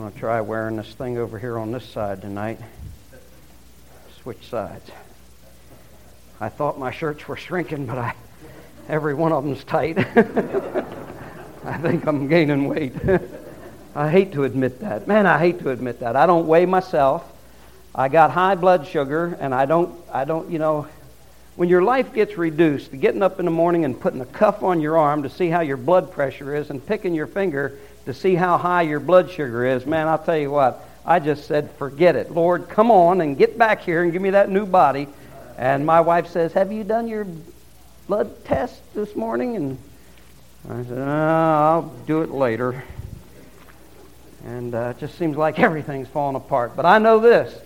going to try wearing this thing over here on this side tonight. Switch sides. I thought my shirts were shrinking, but every one of them's tight. I think I'm gaining weight. I hate to admit that. Man, I hate to admit that. I don't weigh myself. I got high blood sugar, and I don't, when your life gets reduced, to getting up in the morning and putting a cuff on your arm to see how your blood pressure is and picking your finger to see how high your blood sugar is, man, I'll tell you what, I just said, forget it. Lord, come on and get back here and give me that new body. And my wife says, have you done your blood test this morning? And I said, I'll do it later. And it just seems like everything's falling apart. But I know this.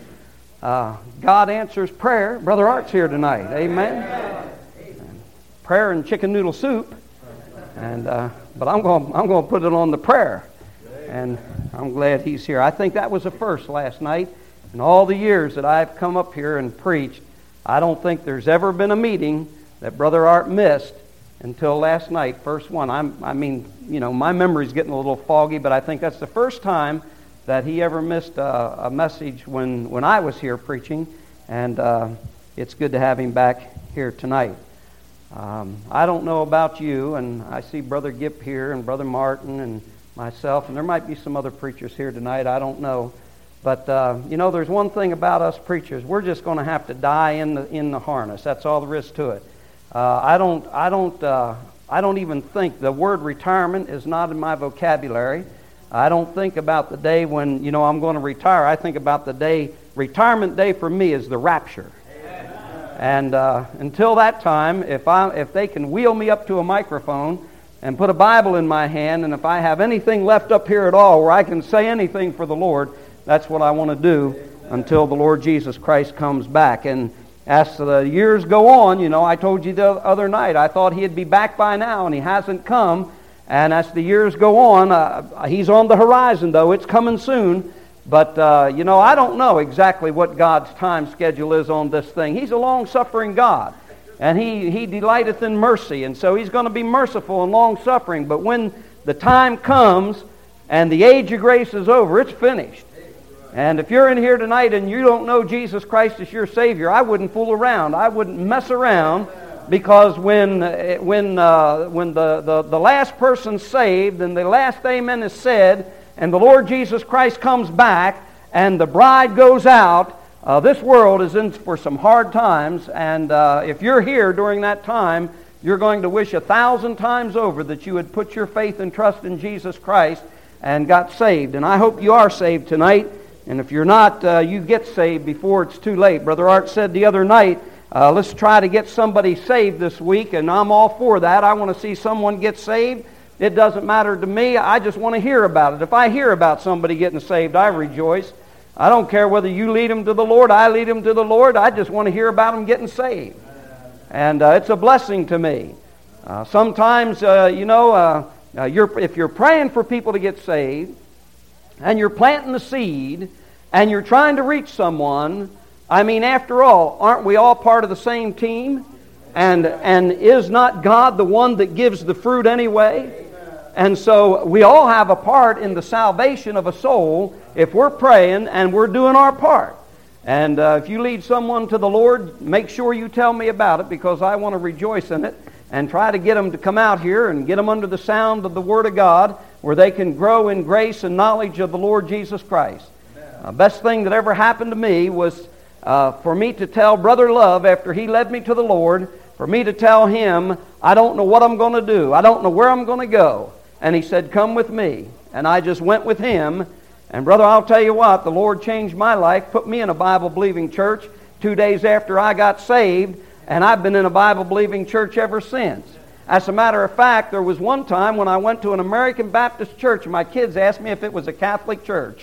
God answers prayer. Brother Art's here tonight. Amen. Prayer and chicken noodle soup. And but I'm going to put it on the prayer. And I'm glad he's here. I think that was a first last night. In all the years that I've come up here and preached, I don't think there's ever been a meeting that Brother Art missed until last night, first one. I mean, my memory's getting a little foggy, but I think that's the first time that he ever missed a message when I was here preaching, and it's good to have him back here tonight. I don't know about you, and I see Brother Gipp here and Brother Martin and myself, and there might be some other preachers here tonight, I don't know. But, there's one thing about us preachers. We're just going to have to die in the harness. That's all there is to it. I don't even think the word retirement is not in my vocabulary. I don't think about the day when, I'm going to retire. I think about the day, retirement day for me is the rapture. And until that time, if they can wheel me up to a microphone and put a Bible in my hand, and if I have anything left up here at all where I can say anything for the Lord, that's what I want to do until the Lord Jesus Christ comes back. And as the years go on, I told you the other night, I thought he'd be back by now, and he hasn't come. And as the years go on, he's on the horizon, though. It's coming soon. But, I don't know exactly what God's time schedule is on this thing. He's a long-suffering God, and he delighteth in mercy. And so he's going to be merciful and long-suffering. But when the time comes and the age of grace is over, it's finished. And if you're in here tonight and you don't know Jesus Christ as your Savior, I wouldn't fool around. I wouldn't mess around, because when the last person's saved and the last amen is said and the Lord Jesus Christ comes back and the bride goes out, this world is in for some hard times. And if you're here during that time, you're going to wish 1,000 times over that you had put your faith and trust in Jesus Christ and got saved. And I hope you are saved tonight. And if you're not, you get saved before it's too late. Brother Art said the other night, let's try to get somebody saved this week, and I'm all for that. I want to see someone get saved. It doesn't matter to me. I just want to hear about it. If I hear about somebody getting saved, I rejoice. I don't care whether you lead them to the Lord, I lead them to the Lord. I just want to hear about them getting saved. And it's a blessing to me. Sometimes, if you're praying for people to get saved, and you're planting the seed, and you're trying to reach someone, after all, aren't we all part of the same team? And is not God the one that gives the fruit anyway? And so we all have a part in the salvation of a soul if we're praying and we're doing our part. And if you lead someone to the Lord, make sure you tell me about it, because I want to rejoice in it and try to get them to come out here and get them under the sound of the Word of God, where they can grow in grace and knowledge of the Lord Jesus Christ. Best thing that ever happened to me was for me to tell Brother Love, after he led me to the Lord, for me to tell him, I don't know what I'm going to do. I don't know where I'm going to go. And he said, come with me. And I just went with him. And brother, I'll tell you what, the Lord changed my life, put me in a Bible-believing church 2 days after I got saved, and I've been in a Bible-believing church ever since. As a matter of fact, there was one time when I went to an American Baptist church, and my kids asked me if it was a Catholic church.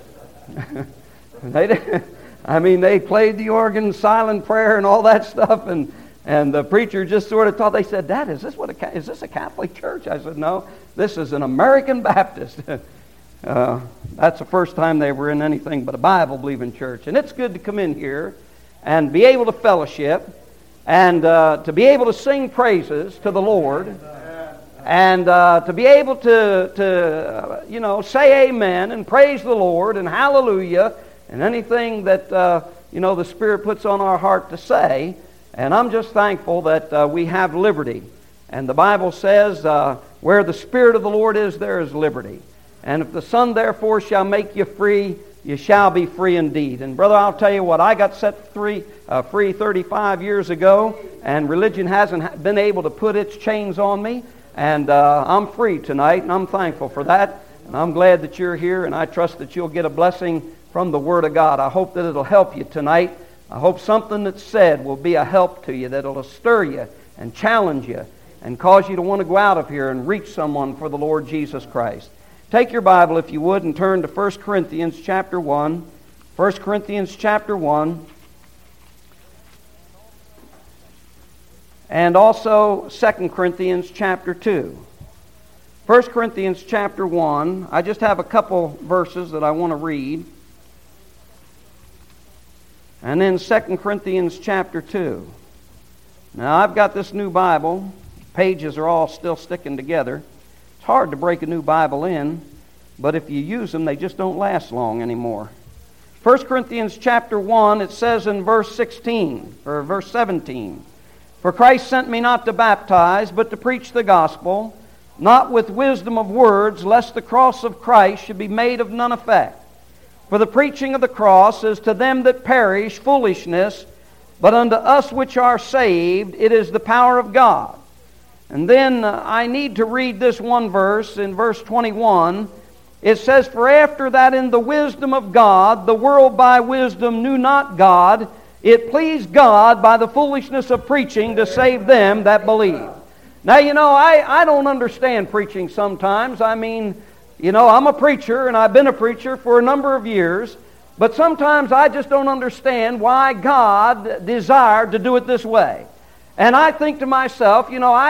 They played the organ, silent prayer, and all that stuff, and the preacher just sort of thought, they said, Dad, is this a Catholic church? I said, no, this is an American Baptist. That's the first time they were in anything but a Bible-believing church. And it's good to come in here and be able to fellowship and to be able to sing praises to the Lord. And to be able to say amen and praise the Lord and hallelujah and anything that, the Spirit puts on our heart to say. And I'm just thankful that we have liberty. And the Bible says, where the Spirit of the Lord is, there is liberty. And if the Son therefore shall make you free, you shall be free indeed. And brother, I'll tell you what, I got set free 35 years ago, and religion hasn't been able to put its chains on me. And I'm free tonight, and I'm thankful for that. And I'm glad that you're here, and I trust that you'll get a blessing from the Word of God. I hope that it'll help you tonight. I hope something that's said will be a help to you, that it'll stir you and challenge you and cause you to want to go out of here and reach someone for the Lord Jesus Christ. Take your Bible, if you would, and turn to 1 Corinthians chapter 1. 1 Corinthians chapter 1. And also 2 Corinthians chapter 2. 1 Corinthians chapter 1. I just have a couple verses that I want to read. And then 2 Corinthians chapter 2. Now, I've got this new Bible. Pages are all still sticking together. It's hard to break a new Bible in, but if you use them, they just don't last long anymore. 1 Corinthians chapter 1, it says in verse 16, or verse 17, "For Christ sent me not to baptize, but to preach the gospel, not with wisdom of words, lest the cross of Christ should be made of none effect. For the preaching of the cross is to them that perish foolishness, but unto us which are saved it is the power of God." And then I need to read this one verse in verse 21. It says, "For after that in the wisdom of God, the world by wisdom knew not God, it pleased God by the foolishness of preaching to save them that believe." Now, I don't understand preaching sometimes. I mean, I'm a preacher, and I've been a preacher for a number of years. But sometimes I just don't understand why God desired to do it this way. And I think to myself,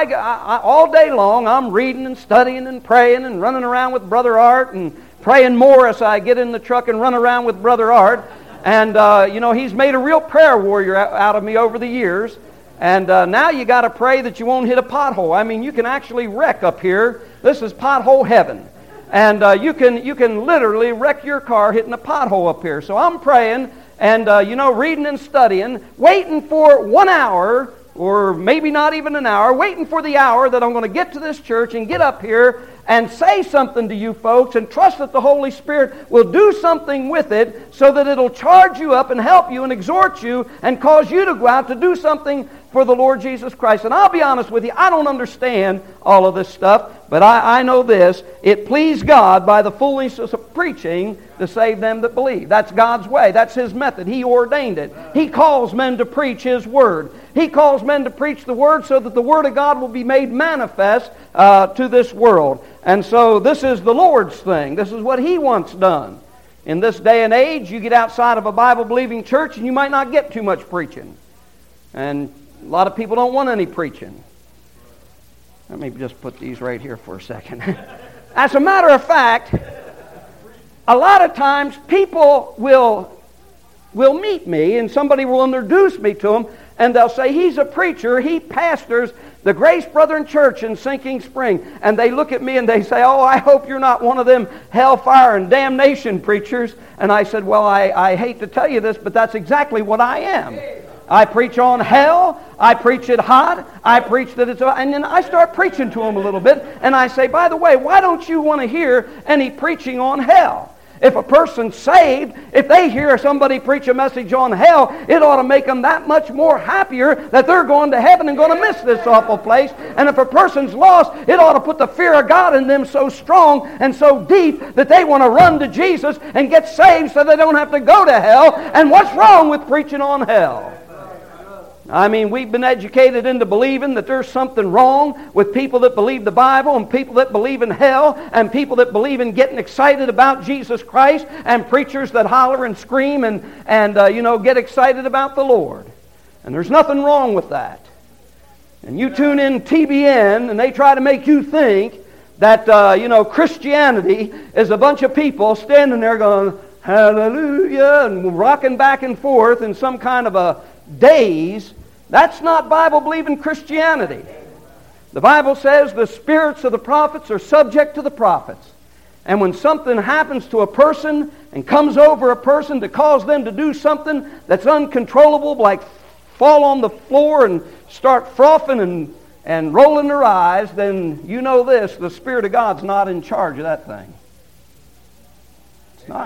I all day long I'm reading and studying and praying and running around with Brother Art and praying more as I get in the truck and run around with Brother Art. And, he's made a real prayer warrior out of me over the years. And now you got to pray that you won't hit a pothole. I mean, you can actually wreck up here. This is pothole heaven. And you can literally wreck your car hitting a pothole up here. So I'm praying and, reading and studying, waiting for 1 hour, or maybe not even an hour, waiting for the hour that I'm going to get to this church and get up here and say something to you folks and trust that the Holy Spirit will do something with it so that it'll charge you up and help you and exhort you and cause you to go out to do something for the Lord Jesus Christ. And I'll be honest with you, I don't understand all of this stuff, but I know this: it pleased God by the foolishness of preaching to save them that believe. That's God's way. That's His method. He ordained it. He calls men to preach His Word. He calls men to preach the Word so that the Word of God will be made manifest to this world. And so this is the Lord's thing. This is what He wants done. In this day and age, you get outside of a Bible-believing church and you might not get too much preaching. And a lot of people don't want any preaching. Let me just put these right here for a second. As a matter of fact, a lot of times people will meet me and somebody will introduce me to them and they'll say, "He's a preacher, he pastors the Grace Brethren Church in Sinking Spring." And they look at me and they say, "Oh, I hope you're not one of them hellfire and damnation preachers." And I said, "Well, I hate to tell you this, but that's exactly what I am. I preach on hell. I preach it hot. I preach that it's..." And then I start preaching to them a little bit. And I say, "By the way, why don't you want to hear any preaching on hell? If a person's saved, if they hear somebody preach a message on hell, it ought to make them that much more happier that they're going to heaven and going to miss this awful place. And if a person's lost, it ought to put the fear of God in them so strong and so deep that they want to run to Jesus and get saved so they don't have to go to hell." And what's wrong with preaching on hell? I mean, we've been educated into believing that there's something wrong with people that believe the Bible and people that believe in hell and people that believe in getting excited about Jesus Christ and preachers that holler and scream and get excited about the Lord. And there's nothing wrong with that. And you tune in TBN and they try to make you think that, Christianity is a bunch of people standing there going, "Hallelujah," and rocking back and forth in some kind of a daze. That's not Bible-believing Christianity. The Bible says the spirits of the prophets are subject to the prophets. And when something happens to a person and comes over a person to cause them to do something that's uncontrollable, like fall on the floor and start frothing and rolling their eyes, then you know this, the Spirit of God's not in charge of that thing. It's not.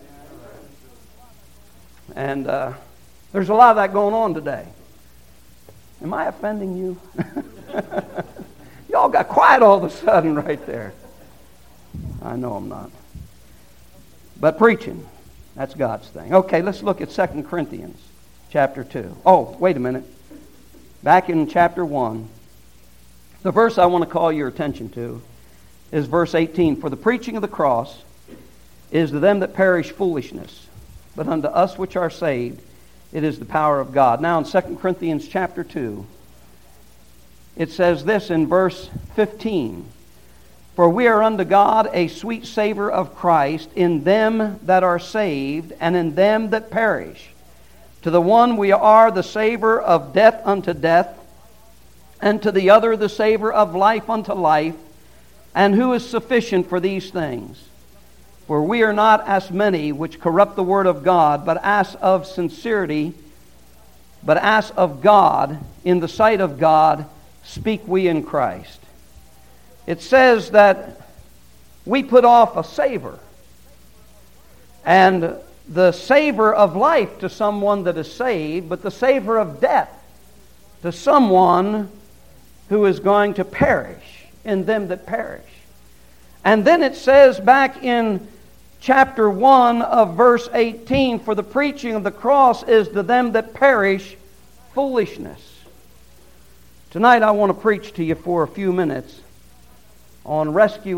And there's a lot of that going on today. Am I offending you? Y'all got quiet all of a sudden right there. I know I'm not. But preaching, that's God's thing. Okay, let's look at 2 Corinthians chapter 2. Oh, wait a minute. Back in chapter 1, the verse I want to call your attention to is verse 18. For the preaching of the cross is to them that perish foolishness, but unto us which are saved it is the power of God. Now in 2 Corinthians chapter 2, it says this in verse 15. For we are unto God a sweet savor of Christ in them that are saved and in them that perish. To the one we are the savor of death unto death, and to the other the savor of life unto life. And who is sufficient for these things? For we are not as many which corrupt the word of God, but as of sincerity, but as of God, in the sight of God, speak we in Christ. It says that we put off a savor. And the savor of life to someone that is saved, but the savor of death to someone who is going to perish, in them that perish. And then it says back in chapter 1 of verse 18, for the preaching of the cross is to them that perish foolishness. Tonight I want to preach to you for a few minutes on rescue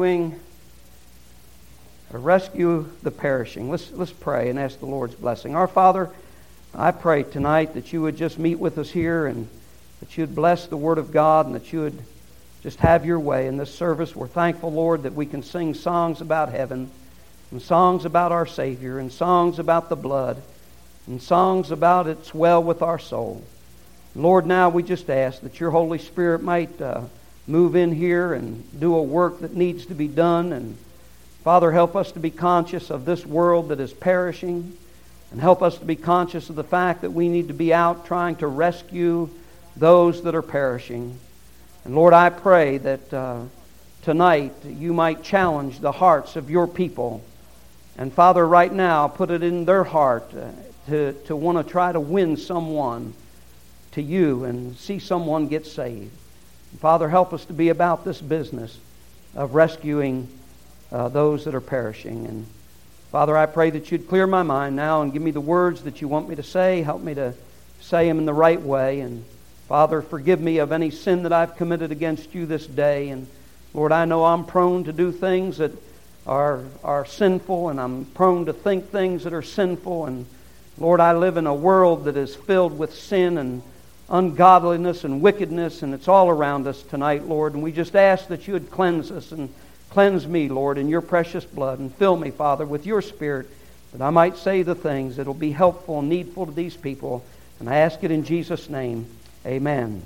the perishing. Let's pray and ask the Lord's blessing. Our Father, I pray tonight that you would just meet with us here and that you would bless the Word of God and that you would just have your way in this service. We're thankful, Lord, that we can sing songs about heaven and songs about our Savior and songs about the blood and songs about it's well with our soul. Lord, now we just ask that your Holy Spirit might move in here and do a work that needs to be done. And Father, help us to be conscious of this world that is perishing, and help us to be conscious of the fact that we need to be out trying to rescue those that are perishing. And Lord, I pray that tonight you might challenge the hearts of your people. And Father, right now, put it in their heart to want to try to win someone to you and see someone get saved. Father, help us to be about this business of rescuing those that are perishing. And Father, I pray that you'd clear my mind now and give me the words that you want me to say. Help me to say them in the right way. And Father, forgive me of any sin that I've committed against you this day. And Lord, I know I'm prone to do things that are sinful, and I'm prone to think things that are sinful. And Lord, I live in a world that is filled with sin and ungodliness and wickedness, and it's all around us tonight, Lord. And we just ask that you would cleanse us and cleanse me, Lord, in your precious blood, and fill me, Father, with your Spirit, that I might say the things that will be helpful and needful to these people. And I ask it in Jesus' name. Amen.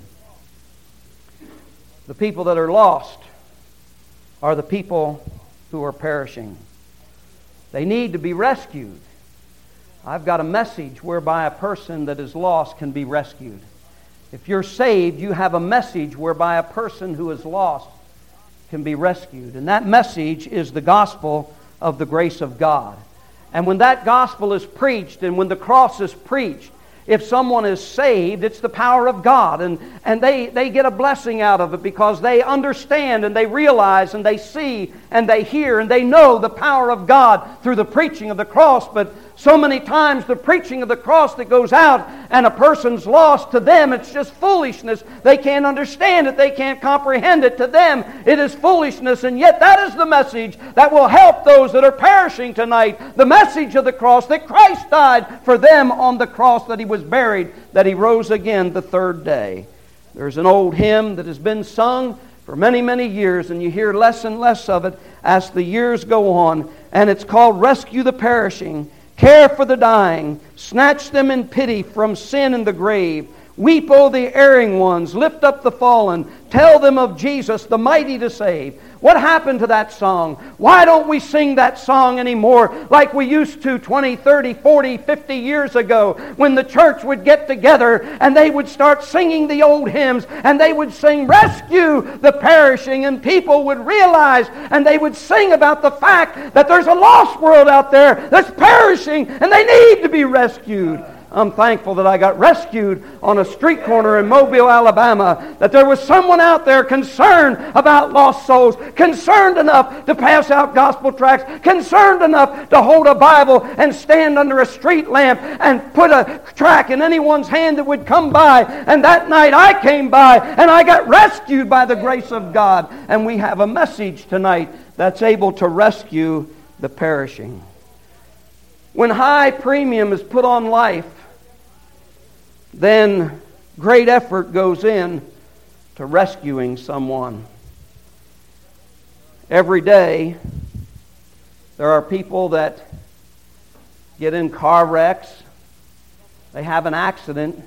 The people that are lost are the people who are perishing. They need to be rescued. I've got a message whereby a person that is lost can be rescued. If you're saved, you have a message whereby a person who is lost can be rescued. And that message is the gospel of the grace of God. And when that gospel is preached and when the cross is preached, if someone is saved, it's the power of God. And they get a blessing out of it because they understand and they realize and they see and they hear and they know the power of God through the preaching of the cross. But so many times the preaching of the cross that goes out and a person's lost, to them it's just foolishness. They can't understand it. They can't comprehend it. To them it is foolishness. And yet that is the message that will help those that are perishing tonight. The message of the cross, that Christ died for them on the cross, that He was buried, that He rose again the third day. There's an old hymn that has been sung for many, many years, and you hear less and less of it as the years go on. And it's called Rescue the Perishing. Care for the dying, snatch them in pity from sin and the grave. Weep, O the erring ones, lift up the fallen, tell them of Jesus, the mighty to save. What happened to that song? Why don't we sing that song anymore like we used to 20, 30, 40, 50 years ago when the church would get together and they would start singing the old hymns and they would sing, "Rescue the perishing," and people would realize and they would sing about the fact that there's a lost world out there that's perishing and they need to be rescued. I'm thankful that I got rescued on a street corner in Mobile, Alabama, that there was someone out there concerned about lost souls, concerned enough to pass out gospel tracts, concerned enough to hold a Bible and stand under a street lamp and put a tract in anyone's hand that would come by. And that night I came by and I got rescued by the grace of God. And we have a message tonight that's able to rescue the perishing. When high premium is put on life, then great effort goes in to rescuing someone. Every day, there are people that get in car wrecks, they have an accident,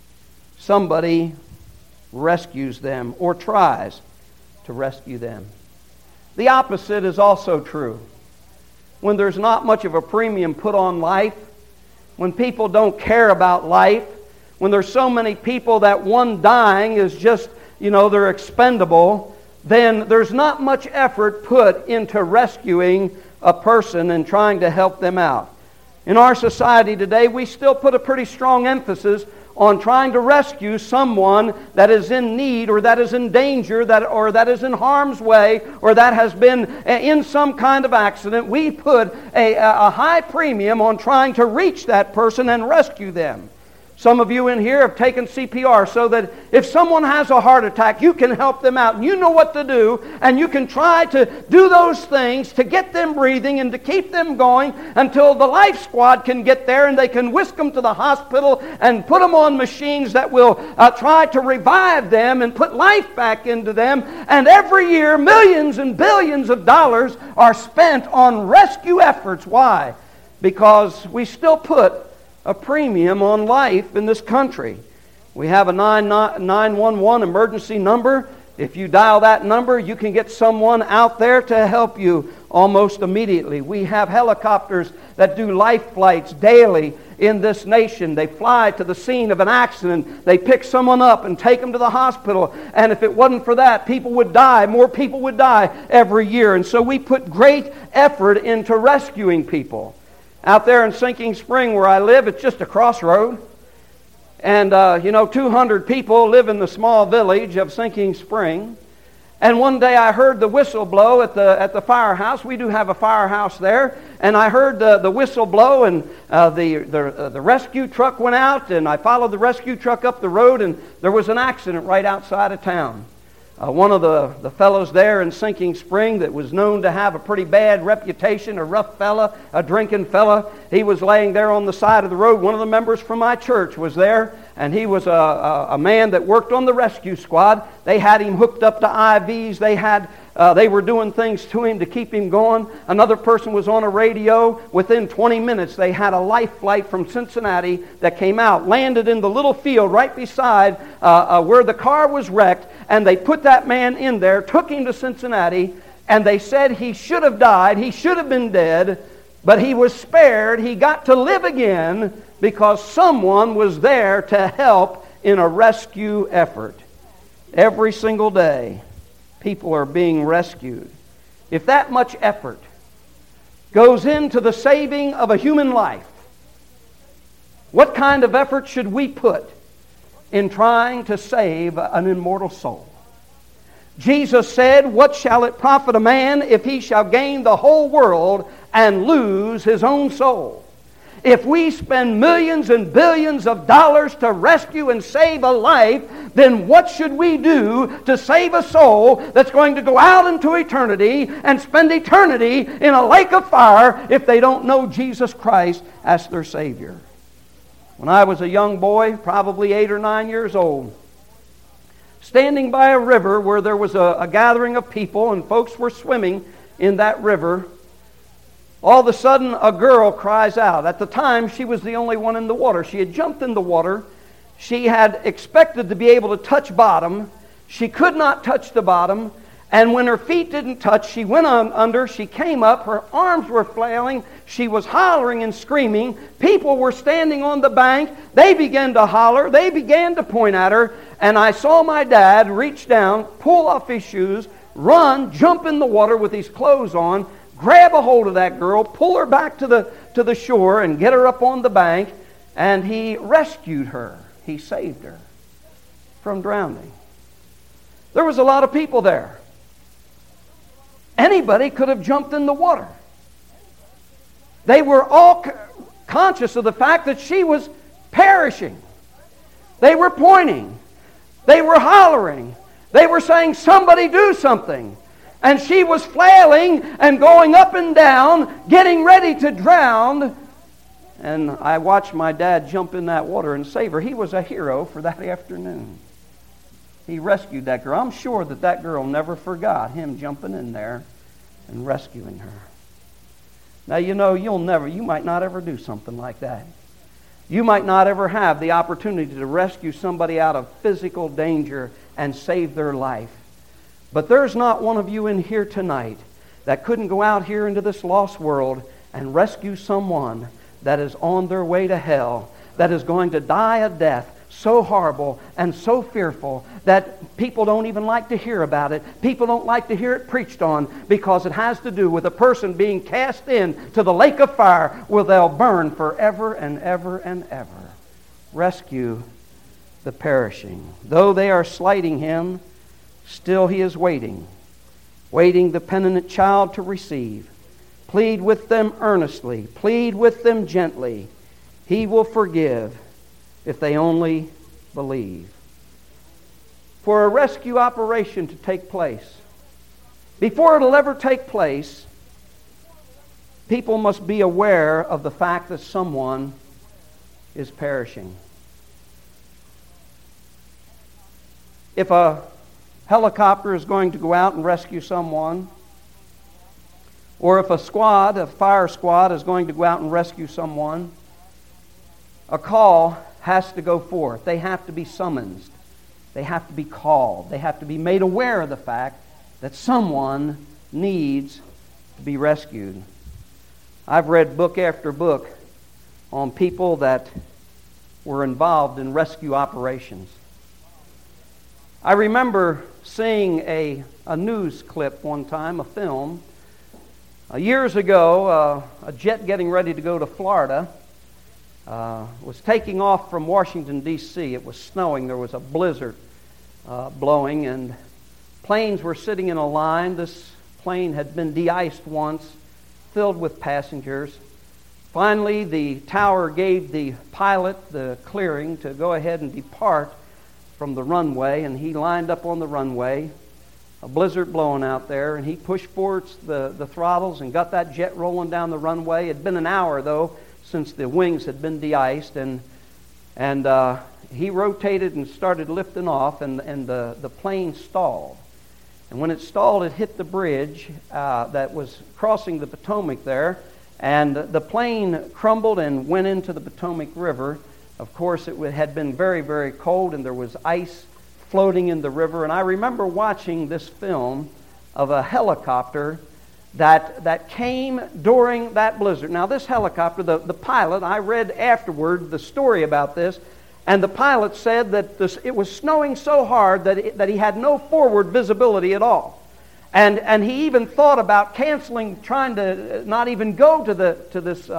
somebody rescues them or tries to rescue them. The opposite is also true. When there's not much of a premium put on life, when people don't care about life, when there's so many people that one dying is just, they're expendable, then there's not much effort put into rescuing a person and trying to help them out. In our society today, we still put a pretty strong emphasis on trying to rescue someone that is in need or that is in danger or that is in harm's way or that has been in some kind of accident. We put a high premium on trying to reach that person and rescue them. Some of you in here have taken CPR so that if someone has a heart attack, you can help them out and you know what to do, and you can try to do those things to get them breathing and to keep them going until the life squad can get there and they can whisk them to the hospital and put them on machines that will try to revive them and put life back into them. And every year, millions and billions of dollars are spent on rescue efforts. Why? Because we still put a premium on life in this country. We have a 911 emergency number. If you dial that number, you can get someone out there to help you almost immediately. We have helicopters that do life flights daily in this nation. They fly to the scene of an accident. They pick someone up and take them to the hospital. And if it wasn't for that, people would die. More people would die every year. And so we put great effort into rescuing people. Out there in Sinking Spring where I live, it's just a crossroad. And, 200 people live in the small village of Sinking Spring. And one day I heard the whistle blow at the firehouse. We do have a firehouse there. And I heard the whistle blow, and the rescue truck went out. And I followed the rescue truck up the road, and there was an accident right outside of town. One of the fellows there in Sinking Spring that was known to have a pretty bad reputation, a rough fella, a drinking fella, he was laying there on the side of the road. One of the members from my church was there, and he was a man that worked on the rescue squad. They had him hooked up to IVs. They were doing things to him to keep him going. Another person was on a radio. Within 20 minutes, they had a life flight from Cincinnati that came out, landed in the little field right beside where the car was wrecked, and they put that man in there, took him to Cincinnati, and they said he should have died, he should have been dead, but he was spared. He got to live again because someone was there to help in a rescue effort. Every single day, people are being rescued. If that much effort goes into the saving of a human life, what kind of effort should we put in trying to save an immortal soul? Jesus said, "What shall it profit a man if he shall gain the whole world and lose his own soul?" If we spend millions and billions of dollars to rescue and save a life, then what should we do to save a soul that's going to go out into eternity and spend eternity in a lake of fire if they don't know Jesus Christ as their Savior? When I was a young boy, probably 8 or 9 years old, standing by a river where there was a gathering of people and folks were swimming in that river, all of a sudden a girl cries out. At the time, she was the only one in the water. She had jumped in the water. She had expected to be able to touch bottom. She could not touch the bottom. And when her feet didn't touch, she went on under. She came up. Her arms were flailing. She was hollering and screaming. People were standing on the bank. They began to holler. They began to point at her. And I saw my dad reach down, pull off his shoes, run, jump in the water with his clothes on, grab a hold of that girl, pull her back to the shore and get her up on the bank. And he rescued her. He saved her from drowning. There was a lot of people there. Anybody could have jumped in the water. They were all conscious of the fact that she was perishing. They were pointing. They were hollering. They were saying, "Somebody do something." And she was flailing and going up and down, getting ready to drown. And I watched my dad jump in that water and save her. He was a hero for that afternoon. He rescued that girl. I'm sure that girl never forgot him jumping in there and rescuing her. Now, you know, you might not ever do something like that. You might not ever have the opportunity to rescue somebody out of physical danger and save their life. But there's not one of you in here tonight that couldn't go out here into this lost world and rescue someone that is on their way to hell, that is going to die a death so horrible and so fearful that people don't even like to hear about it. People don't like to hear it preached on because it has to do with a person being cast into the lake of fire where they'll burn forever and ever and ever. Rescue the perishing. Though they are slighting him, still he is waiting the penitent child to receive. Plead with them earnestly. Plead with them gently. He will forgive if they only believe. For a rescue operation to take place, before it'll ever take place, people must be aware of the fact that someone is perishing. If a helicopter is going to go out and rescue someone, or if a fire squad is going to go out and rescue someone, a call has to go forth. They have to be summoned. They have to be called. They have to be made aware of the fact that someone needs to be rescued. I've read book after book on people that were involved in rescue operations. I remember seeing a news clip one time, a film. Years ago, a jet getting ready to go to Florida was taking off from Washington, D.C. It was snowing. There was a blizzard blowing, and planes were sitting in a line. This plane had been de-iced once, filled with passengers. Finally, the tower gave the pilot the clearing to go ahead and depart from the runway, and he lined up on the runway, a blizzard blowing out there, and he pushed forward the throttles and got that jet rolling down the runway. It had been an hour, though, since the wings had been de-iced, and he rotated and started lifting off, and the plane stalled. And when it stalled, it hit the bridge that was crossing the Potomac there, and the plane crumbled and went into the Potomac River. Of course, it had been very, very cold, and there was ice floating in the river. And I remember watching this film of a helicopter that came during that blizzard. Now, this helicopter, the pilot, I read afterward the story about this, and the pilot said that it was snowing so hard that he had no forward visibility at all. And he even thought about canceling, trying to not even go to this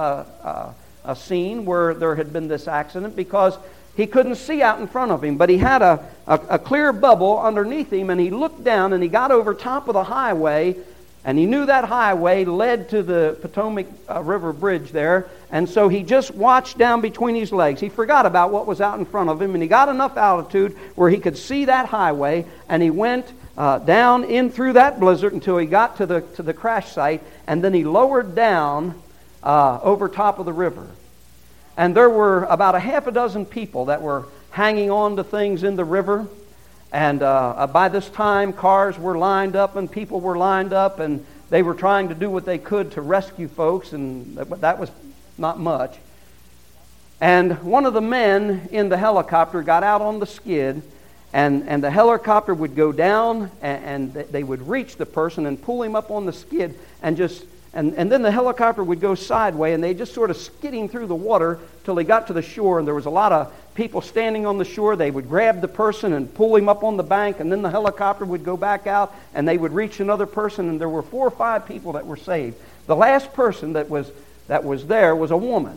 scene where there had been this accident, because he couldn't see out in front of him. But he had a clear bubble underneath him, and he looked down and he got over top of the highway, and he knew that highway led to the Potomac River Bridge there, and so he just watched down between his legs. He forgot about what was out in front of him, and he got enough altitude where he could see that highway, and he went down in through that blizzard until he got to the crash site, and then he lowered down over top of the river. And there were about a half a dozen people that were hanging on to things in the river. And by this time, cars were lined up and people were lined up, and they were trying to do what they could to rescue folks, and that was not much. And one of the men in the helicopter got out on the skid, and the helicopter would go down, and they would reach the person and pull him up on the skid, and then the helicopter would go sideways, and they just sort of skidding through the water till they got to the shore, and there was a lot of people standing on the shore. They would grab the person and pull him up on the bank, and then the helicopter would go back out, and they would reach another person, and there were 4 or 5 people that were saved. The last person that was there was a woman.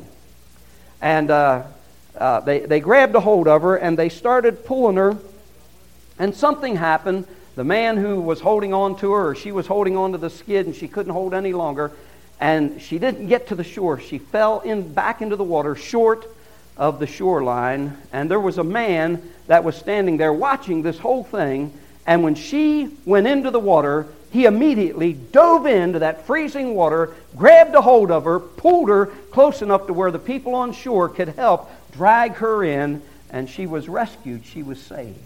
And they grabbed a hold of her, and they started pulling her, and something happened. The man who was holding on to her, or she was holding on to the skid, and she couldn't hold any longer, and she didn't get to the shore. She fell back into the water, short of the shoreline, and there was a man that was standing there watching this whole thing, and when she went into the water, he immediately dove into that freezing water, grabbed a hold of her, pulled her close enough to where the people on shore could help drag her in, and she was rescued. She was saved.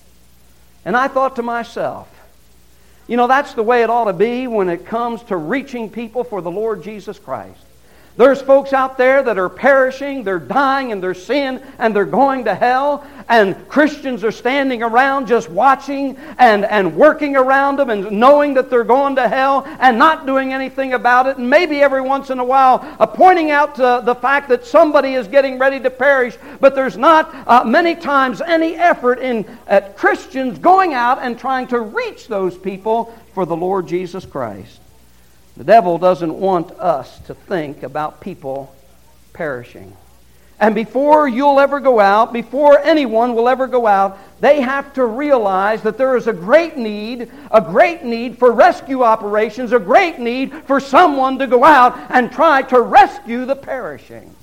And I thought to myself, that's the way it ought to be when it comes to reaching people for the Lord Jesus Christ. There's folks out there that are perishing, they're dying in their sin, and they're going to hell, and Christians are standing around just watching and working around them and knowing that they're going to hell and not doing anything about it, and maybe every once in a while pointing out the fact that somebody is getting ready to perish, but there's not many times any effort at Christians going out and trying to reach those people for the Lord Jesus Christ. The devil doesn't want us to think about people perishing. And before you'll ever go out, before anyone will ever go out, they have to realize that there is a great need for rescue operations, a great need for someone to go out and try to rescue the perishing.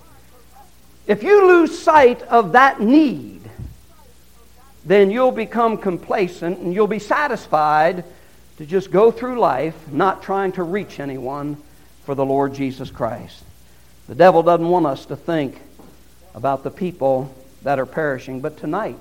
If you lose sight of that need, then you'll become complacent and you'll be satisfied to just go through life not trying to reach anyone for the Lord Jesus Christ. The devil doesn't want us to think about the people that are perishing. But tonight,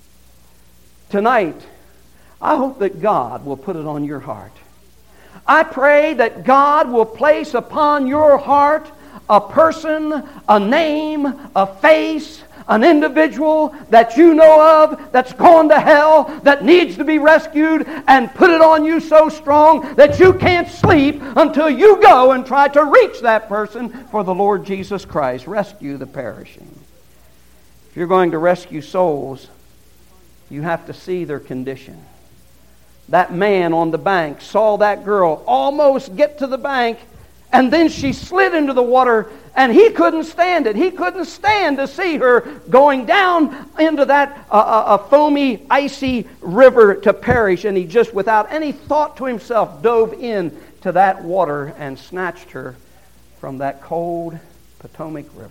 I hope that God will put it on your heart. I pray that God will place upon your heart a person, a name, a face, an individual that you know of that's gone to hell, that needs to be rescued, and put it on you so strong that you can't sleep until you go and try to reach that person for the Lord Jesus Christ. Rescue the perishing. If you're going to rescue souls, you have to see their condition. That man on the bank saw that girl almost get to the bank, and then she slid into the water, and he couldn't stand it. He couldn't stand to see her going down into that foamy, icy river to perish. And he just, without any thought to himself, dove into that water and snatched her from that cold Potomac River.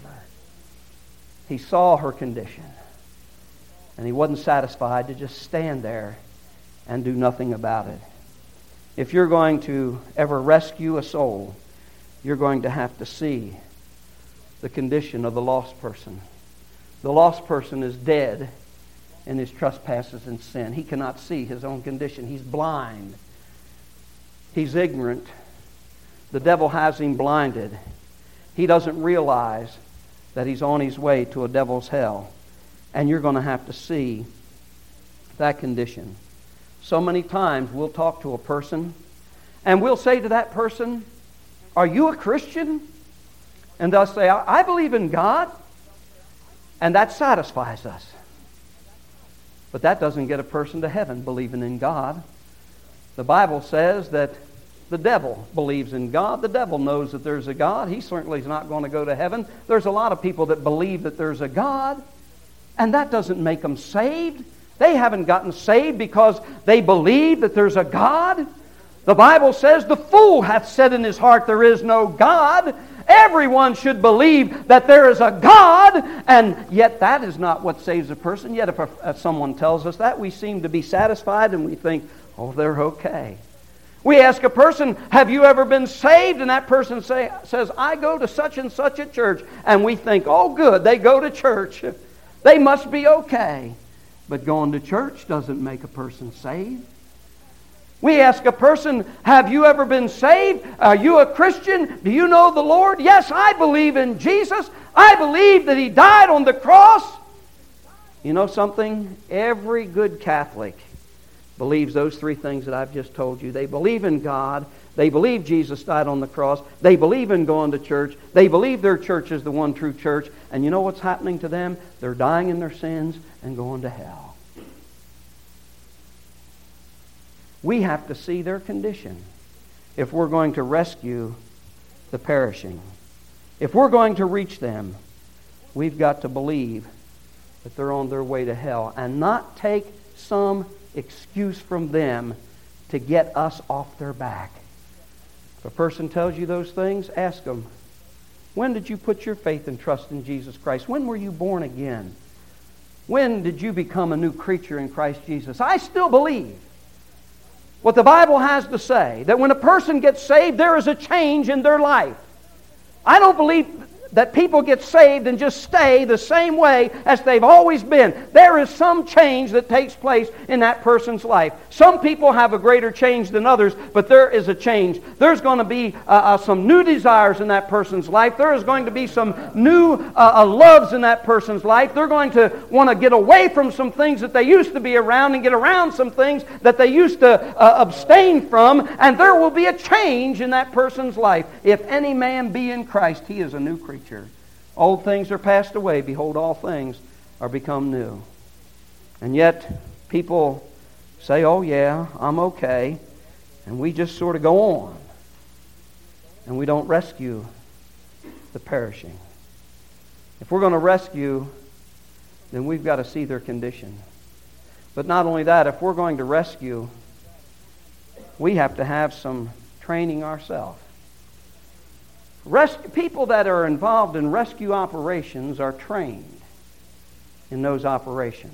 He saw her condition, and he wasn't satisfied to just stand there and do nothing about it. If you're going to ever rescue a soul, you're going to have to see the condition of the lost person. The lost person is dead in his trespasses and sin. He cannot see his own condition. He's blind. He's ignorant. The devil has him blinded. He doesn't realize that he's on his way to a devil's hell. And you're going to have to see that condition. So many times we'll talk to a person and we'll say to that person, "Are you a Christian?" And they'll say, "I believe in God." And that satisfies us. But that doesn't get a person to heaven, believing in God. The Bible says that the devil believes in God. The devil knows that there's a God. He certainly is not going to go to heaven. There's a lot of people that believe that there's a God, and that doesn't make them saved. They haven't gotten saved because they believe that there's a God. The Bible says, "The fool hath said in his heart, there is no God." Everyone should believe that there is a God, and yet that is not what saves a person. Yet if someone tells us that, we seem to be satisfied and we think, "Oh, they're okay." We ask a person, "Have you ever been saved?" And that person says, "I go to such and such a church." And we think, "Oh, good, they go to church. They must be okay." But going to church doesn't make a person saved. We ask a person, have you ever been saved? Are you a Christian? Do you know the Lord? Yes, I believe in Jesus. I believe that He died on the cross. You know something? Every good Catholic believes those three things that I've just told you. They believe in God. They believe Jesus died on the cross. They believe in going to church. They believe their church is the one true church. And you know what's happening to them? They're dying in their sins and going to hell. We have to see their condition if we're going to rescue the perishing. If we're going to reach them, we've got to believe that they're on their way to hell and not take some excuse from them to get us off their back. If a person tells you those things, ask them, when did you put your faith and trust in Jesus Christ? When were you born again? When did you become a new creature in Christ Jesus? I still believe what the Bible has to say, that when a person gets saved, there is a change in their life. I don't believe that people get saved and just stay the same way as they've always been. There is some change that takes place in that person's life. Some people have a greater change than others, but there is a change. There's going to be some new desires in that person's life. There is going to be some new loves in that person's life. They're going to want to get away from some things that they used to be around and get around some things that they used to abstain from, and there will be a change in that person's life. If any man be in Christ, he is a new creature. Old things are passed away. Behold, all things are become new. And yet, people say, oh yeah, I'm okay. And we just sort of go on. And we don't rescue the perishing. If we're going to rescue, then we've got to see their condition. But not only that, if we're going to rescue, we have to have some training ourselves. People that are involved in rescue operations are trained in those operations.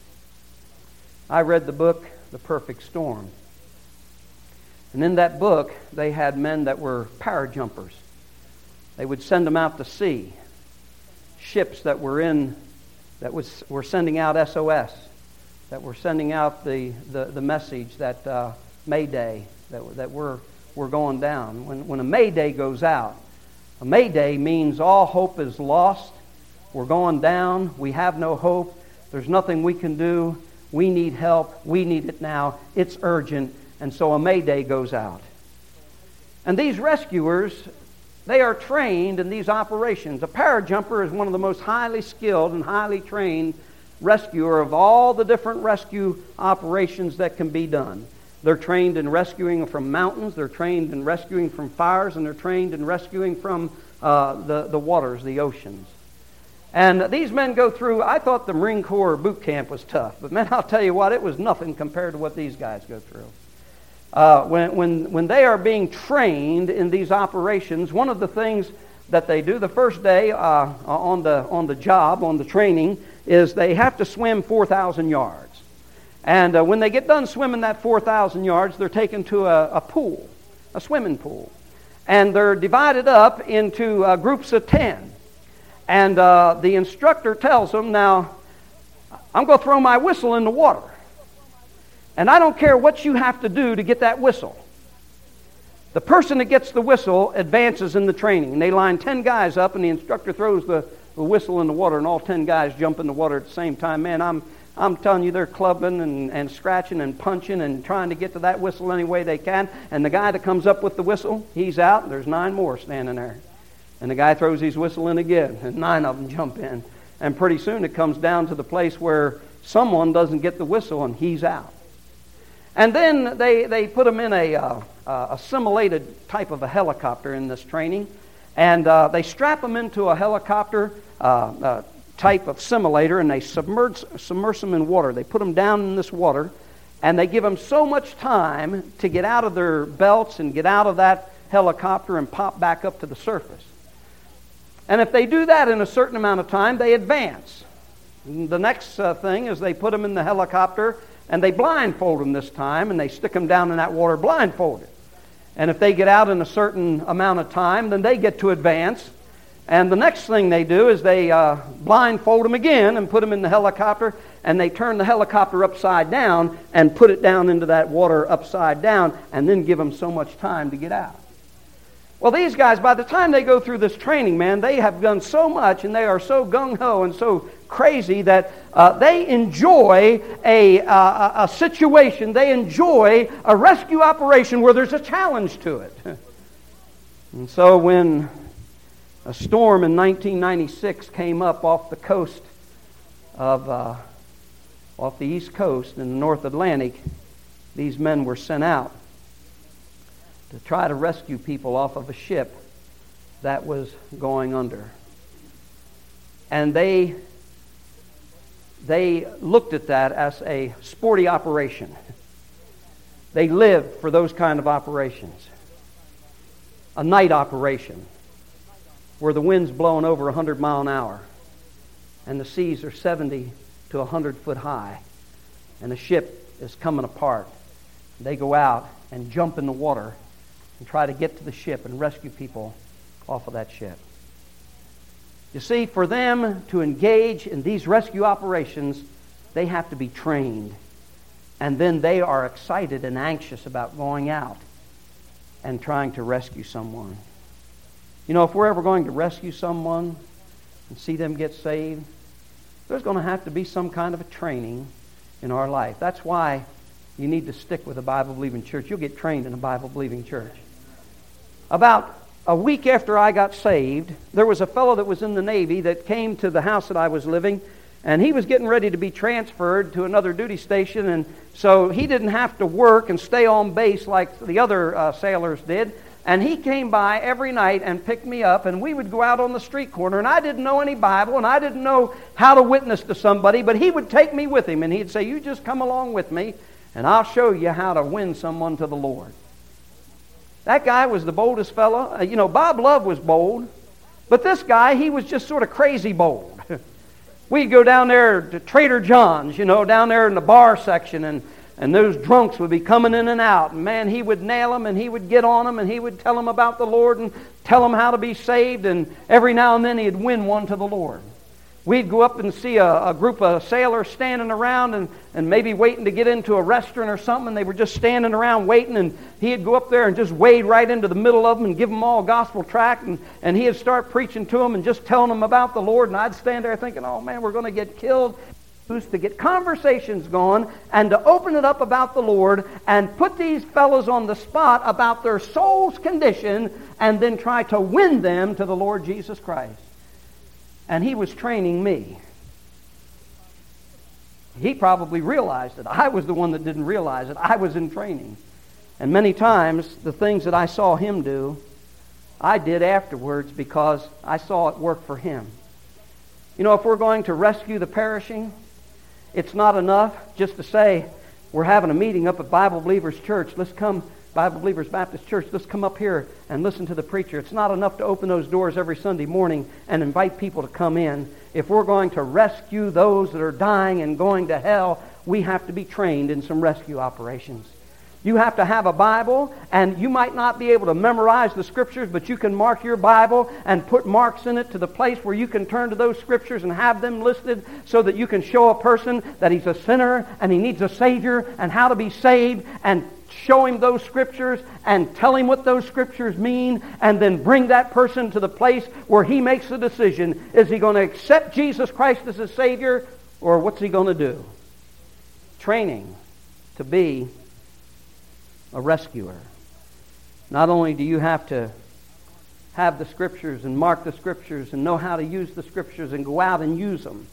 I read the book, The Perfect Storm. And in that book, they had men that were parajumpers. They would send them out to sea. Ships that were were sending out SOS, that were sending out the message that Mayday, that we're going down. When a Mayday goes out, a Mayday means all hope is lost. We're going down. We have no hope. There's nothing we can do. We need help. We need it now. It's urgent. And so a Mayday goes out. And these rescuers, they are trained in these operations. A parajumper is one of the most highly skilled and highly trained rescuer of all the different rescue operations that can be done. They're trained in rescuing from mountains, they're trained in rescuing from fires, and they're trained in rescuing from the waters, the oceans. And these men go through, I thought the Marine Corps boot camp was tough, but man, I'll tell you what, it was nothing compared to what these guys go through. When they are being trained in these operations, one of the things that they do the first day on the job, on the training, is they have to swim 4,000 yards. And when they get done swimming that 4,000 yards, they're taken to a pool, a swimming pool. And they're divided up into groups of 10. And the instructor tells them, now, I'm going to throw my whistle in the water. And I don't care what you have to do to get that whistle. The person that gets the whistle advances in the training. And they line 10 guys up, and the instructor throws the whistle in the water, and all 10 guys jump in the water at the same time. Man, I'm telling you, they're clubbing and scratching and punching and trying to get to that whistle any way they can. And the guy that comes up with the whistle, he's out, and there's 9 more standing there. And the guy throws his whistle in again, and 9 of them jump in. And pretty soon it comes down to the place where someone doesn't get the whistle, and he's out. And then they put him in a simulated type of a helicopter in this training. And they strap him into a helicopter type of simulator, and they submerge them in water. They put them down in this water, and they give them so much time to get out of their belts and get out of that helicopter and pop back up to the surface. And if they do that in a certain amount of time, they advance. And the next thing is they put them in the helicopter, and they blindfold them this time, and they stick them down in that water blindfolded. And if they get out in a certain amount of time, then they get to advance. And the next thing they do is they blindfold them again and put them in the helicopter, and they turn the helicopter upside down and put it down into that water upside down and then give them so much time to get out. Well, these guys, by the time they go through this training, man, they have done so much and they are so gung-ho and so crazy that they enjoy a situation, they enjoy a rescue operation where there's a challenge to it. And so when a storm in 1996 came up off the coast of, off the East Coast in the North Atlantic, these men were sent out to try to rescue people off of a ship that was going under. And they looked at that as a sporty operation. They lived for those kind of operations. A night operation where the wind's blowing over 100 miles an hour and the seas are 70 to 100 foot high and the ship is coming apart. They go out and jump in the water and try to get to the ship and rescue people off of that ship. You see, for them to engage in these rescue operations, they have to be trained. And then they are excited and anxious about going out and trying to rescue someone. You know, if we're ever going to rescue someone and see them get saved, there's going to have to be some kind of a training in our life. That's why you need to stick with a Bible-believing church. You'll get trained in a Bible-believing church. About a week after I got saved, there was a fellow that was in the Navy that came to the house that I was living, and he was getting ready to be transferred to another duty station, and so he didn't have to work and stay on base like the other sailors did. And he came by every night and picked me up, and we would go out on the street corner, and I didn't know any Bible, and I didn't know how to witness to somebody, but he would take me with him, and he'd say, "You just come along with me, and I'll show you how to win someone to the Lord." That guy was the boldest fellow. You know, Bob Love was bold, but this guy, he was just sort of crazy bold. We'd go down there to Trader John's, you know, down there in the bar section, and those drunks would be coming in and out. And man, he would nail them, and he would get on them, and he would tell them about the Lord and tell them how to be saved, and every now and then he'd win one to the Lord. We'd go up and see a group of sailors standing around and maybe waiting to get into a restaurant or something, and they were just standing around waiting, and he'd go up there and just wade right into the middle of them and give them all a gospel tract, and he'd start preaching to them and just telling them about the Lord, and I'd stand there thinking, oh man, we're going to get killed. To get conversations going and to open it up about the Lord and put these fellows on the spot about their soul's condition and then try to win them to the Lord Jesus Christ. And he was training me. He probably realized it. I was the one that didn't realize it. I was in training. And many times the things that I saw him do, I did afterwards because I saw it work for him. You know, if we're going to rescue the perishing, it's not enough just to say, we're having a meeting up at Bible Believers Church. Let's come, Bible Believers Baptist Church, let's come up here and listen to the preacher. It's not enough to open those doors every Sunday morning and invite people to come in. If we're going to rescue those that are dying and going to hell, we have to be trained in some rescue operations. You have to have a Bible, and you might not be able to memorize the Scriptures, but you can mark your Bible and put marks in it to the place where you can turn to those Scriptures and have them listed so that you can show a person that he's a sinner and he needs a Savior and how to be saved, and show him those Scriptures and tell him what those Scriptures mean, and then bring that person to the place where he makes the decision. Is he going to accept Jesus Christ as his Savior, or what's he going to do? Training to be a rescuer. Not only do you have to have the Scriptures and mark the Scriptures and know how to use the Scriptures and go out and use them,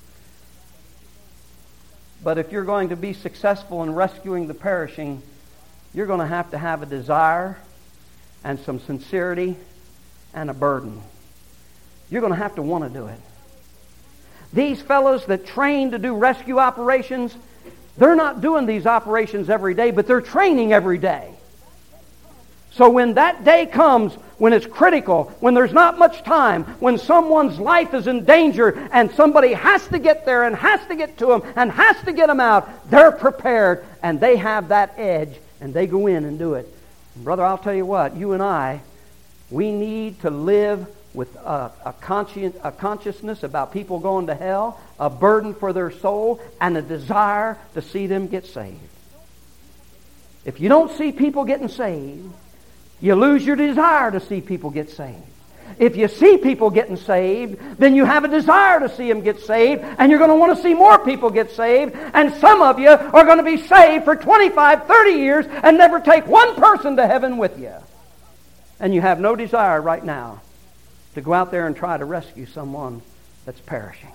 but if you're going to be successful in rescuing the perishing, you're going to have a desire and some sincerity and a burden. You're going to have to want to do it. These fellows that train to do rescue operations, they're not doing these operations every day, but they're training every day. So when that day comes, when it's critical, when there's not much time, when someone's life is in danger and somebody has to get there and has to get to them and has to get them out, they're prepared and they have that edge and they go in and do it. And brother, I'll tell you what, you and I, we need to live with a consciousness about people going to hell, a burden for their soul, and a desire to see them get saved. If you don't see people getting saved, you lose your desire to see people get saved. If you see people getting saved, then you have a desire to see them get saved, and you're going to want to see more people get saved, and some of you are going to be saved for 25, 30 years and never take one person to heaven with you. And you have no desire right now to go out there and try to rescue someone that's perishing.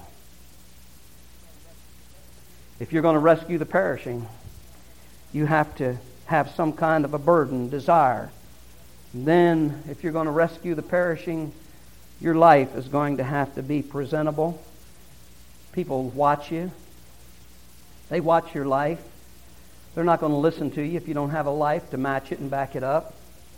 If you're going to rescue the perishing, you have to have some kind of a burden, desire. Then, if you're going to rescue the perishing, your life is going to have to be presentable. People watch you. They watch your life. They're not going to listen to you if you don't have a life to match it and back it up.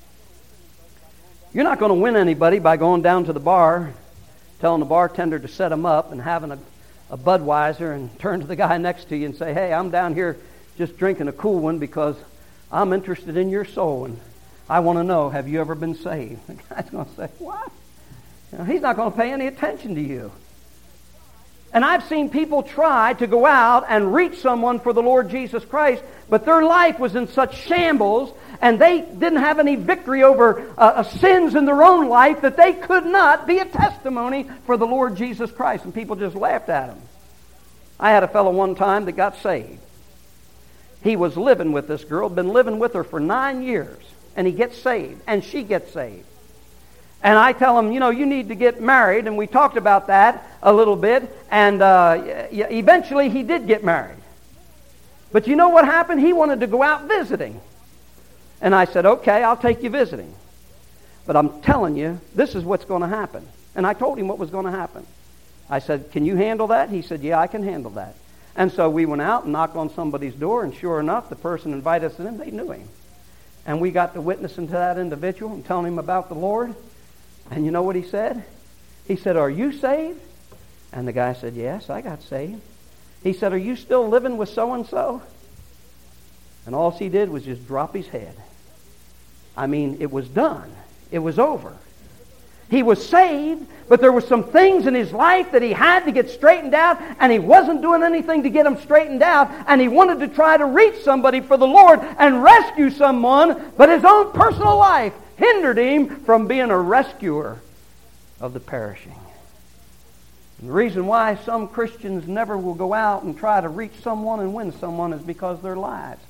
You're not going to win anybody by going down to the bar, telling the bartender to set them up and having a Budweiser and turn to the guy next to you and say, hey, I'm down here just drinking a cool one because I'm interested in your soul and I want to know, have you ever been saved? The guy's going to say, what? He's not going to pay any attention to you. And I've seen people try to go out and reach someone for the Lord Jesus Christ, but their life was in such shambles and they didn't have any victory over sins in their own life that they could not be a testimony for the Lord Jesus Christ. And people just laughed at him. I had a fellow one time that got saved. He was living with this girl, been living with her for 9 years. And he gets saved, and she gets saved. And I tell him, you need to get married, and we talked about that a little bit, and eventually he did get married. But you know what happened? He wanted to go out visiting. And I said, okay, I'll take you visiting. But I'm telling you, this is what's going to happen. And I told him what was going to happen. I said, can you handle that? He said, yeah, I can handle that. And so we went out and knocked on somebody's door, and sure enough, the person invited us in, they knew him. And we got to witnessing to that individual and telling him about the Lord. And you know what he said? He said, are you saved? And the guy said, yes, I got saved. He said, are you still living with so-and-so? And all he did was just drop his head. I mean, it was done. It was over. He was saved, but there were some things in his life that he had to get straightened out, and he wasn't doing anything to get them straightened out, and he wanted to try to reach somebody for the Lord and rescue someone, but his own personal life hindered him from being a rescuer of the perishing. And the reason why some Christians never will go out and try to reach someone and win someone is because their lives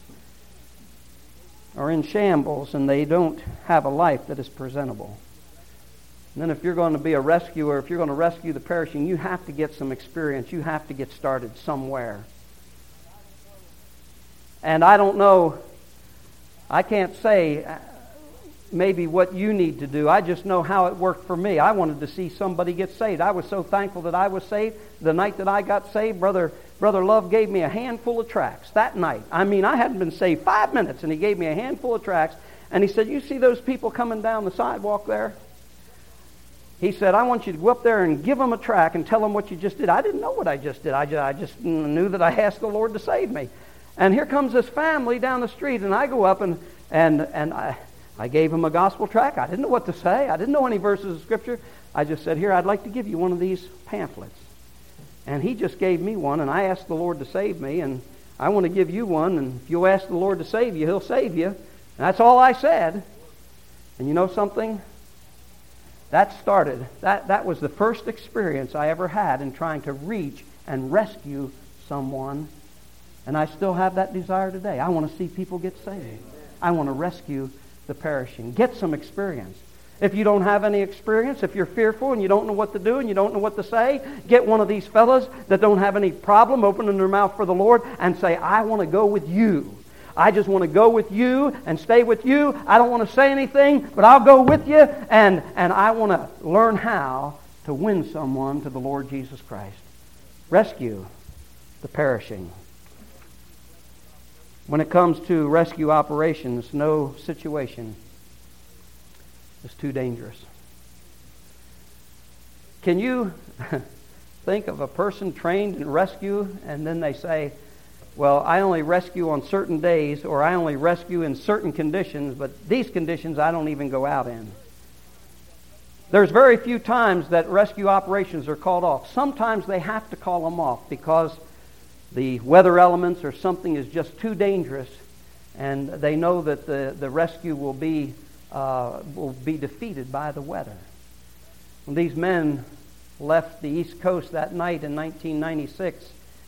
are in shambles and they don't have a life that is presentable. And then if you're going to be a rescuer, if you're going to rescue the perishing, you have to get some experience. You have to get started somewhere. And I don't know, I can't say maybe what you need to do. I just know how it worked for me. I wanted to see somebody get saved. I was so thankful that I was saved. The night that I got saved, Brother Love gave me a handful of tracts that night. I mean, I hadn't been saved 5 minutes, and he gave me a handful of tracts. And he said, you see those people coming down the sidewalk there? He said, I want you to go up there and give them a tract and tell them what you just did. I didn't know what I just did. I just knew that I asked the Lord to save me. And here comes this family down the street, and I go up and I gave him a gospel tract. I didn't know what to say. I didn't know any verses of Scripture. I just said, here, I'd like to give you one of these pamphlets. And he just gave me one, and I asked the Lord to save me, and I want to give you one, and if you'll ask the Lord to save you, He'll save you. And that's all I said. And you know something? That started, that was the first experience I ever had in trying to reach and rescue someone. And I still have that desire today. I want to see people get saved. I want to rescue the perishing. Get some experience. If you don't have any experience, if you're fearful and you don't know what to do and you don't know what to say, get one of these fellas that don't have any problem opening their mouth for the Lord and say, I want to go with you. I just want to go with you and stay with you. I don't want to say anything, but I'll go with you, and I want to learn how to win someone to the Lord Jesus Christ. Rescue the perishing. When it comes to rescue operations, no situation is too dangerous. Can you think of a person trained in rescue and then they say, well, I only rescue on certain days, or I only rescue in certain conditions, but these conditions I don't even go out in. There's very few times that rescue operations are called off. Sometimes they have to call them off because the weather elements or something is just too dangerous, and they know that the rescue will be defeated by the weather. When these men left the East Coast that night in 1996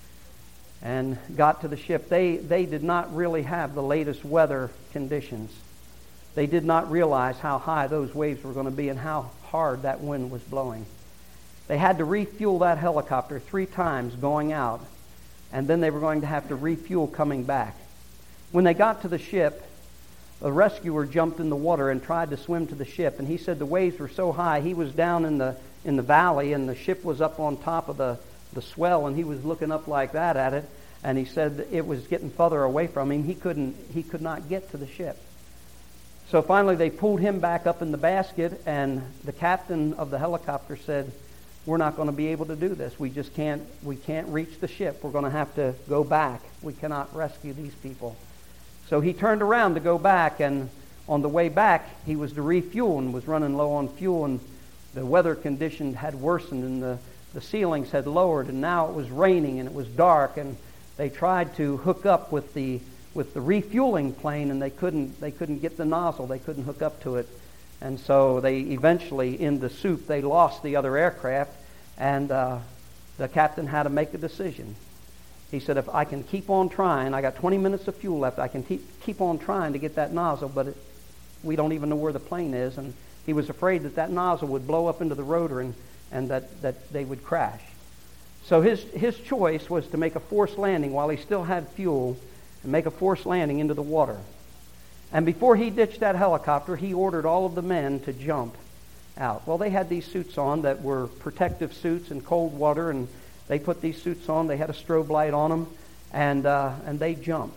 and got to the ship, they did not really have the latest weather conditions. They did not realize how high those waves were going to be and how hard that wind was blowing. They had to refuel that helicopter 3 times going out, and then they were going to have to refuel coming back. When they got to the ship, a rescuer jumped in the water and tried to swim to the ship, and he said the waves were so high, he was down in the valley, and the ship was up on top of the swell, and he was looking up like that at it, and he said it was getting further away from him. He could not get to the ship. So finally they pulled him back up in the basket, and the captain of the helicopter said, "We're not going to be able to do this. We can't reach the ship. We're going to have to go back. We cannot rescue these people." So he turned around to go back, and on the way back he was to refuel and was running low on fuel, and the weather conditions had worsened, and the ceilings had lowered, and now it was raining and it was dark, and they tried to hook up with the refueling plane, and they couldn't get the nozzle. They couldn't hook up to it. And so they eventually, in the soup, they lost the other aircraft, and the captain had to make a decision. He said, if I can keep on trying, I got 20 minutes of fuel left, I can keep on trying to get that nozzle, but we don't even know where the plane is. And he was afraid that nozzle would blow up into the rotor and that they would crash. So his choice was to make a forced landing while he still had fuel, and make a forced landing into the water. And before he ditched that helicopter, he ordered all of the men to jump out. Well, they had these suits on that were protective suits in cold water, and they put these suits on. They had a strobe light on them, and they jumped.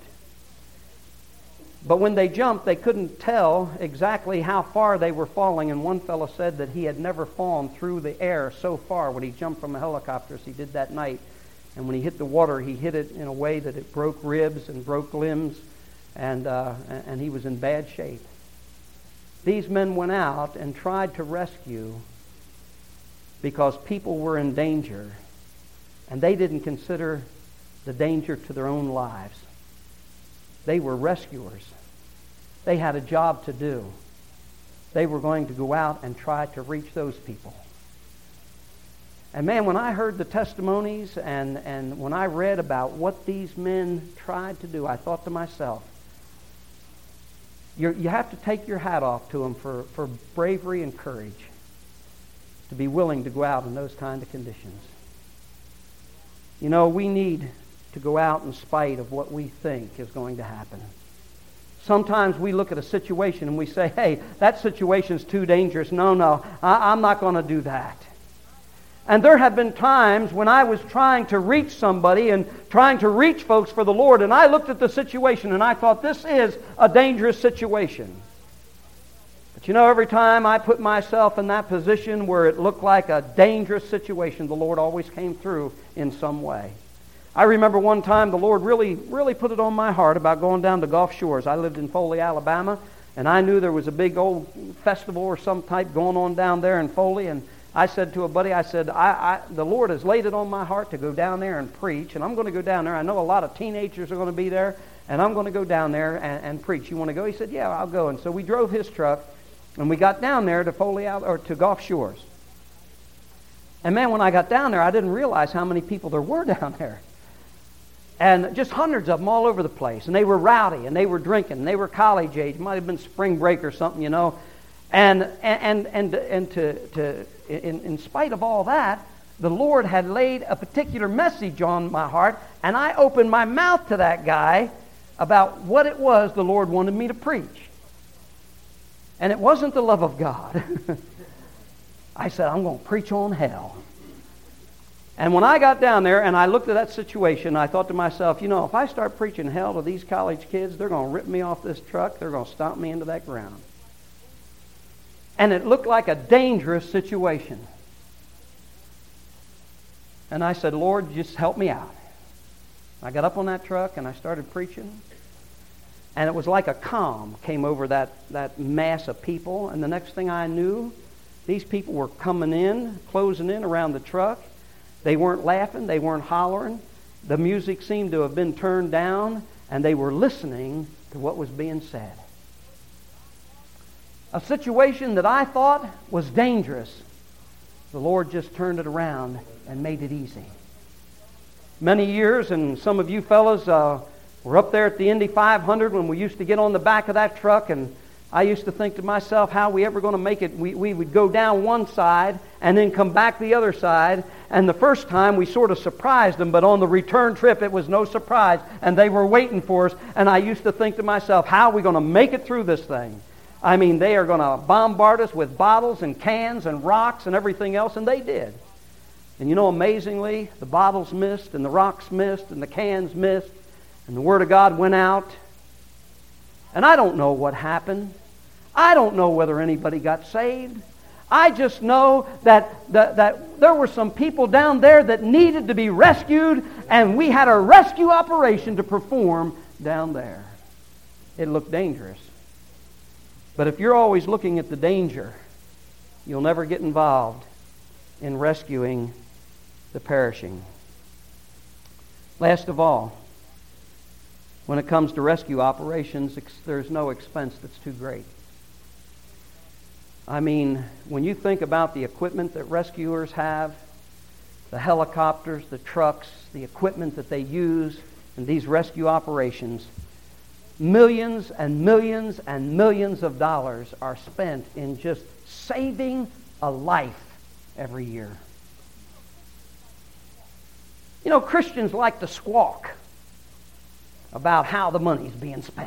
But when they jumped, they couldn't tell exactly how far they were falling, and one fellow said that he had never fallen through the air so far when he jumped from a helicopter as he did that night. And when he hit the water, he hit it in a way that it broke ribs and broke limbs, and he was in bad shape. These men went out and tried to rescue because people were in danger, and they didn't consider the danger to their own lives. They were rescuers. They had a job to do. They were going to go out and try to reach those people. And man, when I heard the testimonies and when I read about what these men tried to do, I thought to myself, you have to take your hat off to them for bravery and courage to be willing to go out in those kind of conditions. You know, we need to go out in spite of what we think is going to happen. Sometimes we look at a situation and we say, hey, that situation's too dangerous. No, I'm not going to do that. And there have been times when I was trying to reach somebody and trying to reach folks for the Lord, and I looked at the situation and I thought, this is a dangerous situation. But you know, every time I put myself in that position where it looked like a dangerous situation, the Lord always came through in some way. I remember one time the Lord really put it on my heart about going down to Gulf Shores. I lived in Foley, Alabama, and I knew there was a big old festival or some type going on down there in Foley, and I said to a buddy, I said, the Lord has laid it on my heart to go down there and preach, and I'm going to go down there. I know a lot of teenagers are going to be there, and I'm going to go down there and preach. You want to go? He said, yeah, I'll go. And so we drove his truck, and we got down there to to Gulf Shores. And man, when I got down there, I didn't realize how many people there were down there. And just hundreds of them all over the place. And they were rowdy, and they were drinking, and they were college age. It might have been spring break or something, you know. And in spite of all that, the Lord had laid a particular message on my heart, and I opened my mouth to that guy about what it was the Lord wanted me to preach. And it wasn't the love of God. I said, I'm going to preach on hell. And when I got down there and I looked at that situation, I thought to myself, you know, if I start preaching hell to these college kids, they're going to rip me off this truck. They're going to stomp me into that ground. And it looked like a dangerous situation. And I said, Lord, just help me out. I got up on that truck and I started preaching. And it was like a calm came over that mass of people. And the next thing I knew, These people were coming in, closing in around the truck. They weren't laughing. They weren't hollering. The music seemed to have been turned down, and they were listening to what was being said. A situation that I thought was dangerous, the Lord just turned it around and made it easy. Many years, and some of you fellas were up there at the Indy 500 when we used to get on the back of that truck, and I used to think to myself, how are we ever going to make it? We would go down one side and then come back the other side. And the first time we sort of surprised them, but on the return trip it was no surprise. And they were waiting for us. And I used to think to myself, how are we going to make it through this thing? I mean, they are going to bombard us with bottles and cans and rocks and everything else. And they did. And you know, amazingly, the bottles missed and the rocks missed and the cans missed. And the Word of God went out. And I don't know what happened. I don't know whether anybody got saved. I just know that there were some people down there that needed to be rescued, and we had a rescue operation to perform down there. It looked dangerous. But if you're always looking at the danger, you'll never get involved in rescuing the perishing. Last of all, when it comes to rescue operations, there's no expense that's too great. I mean, when you think about the equipment that rescuers have, the helicopters, the trucks, the equipment that they use in these rescue operations, millions and millions and millions of dollars are spent in just saving a life every year. You know, Christians like to squawk about how the money's being spent.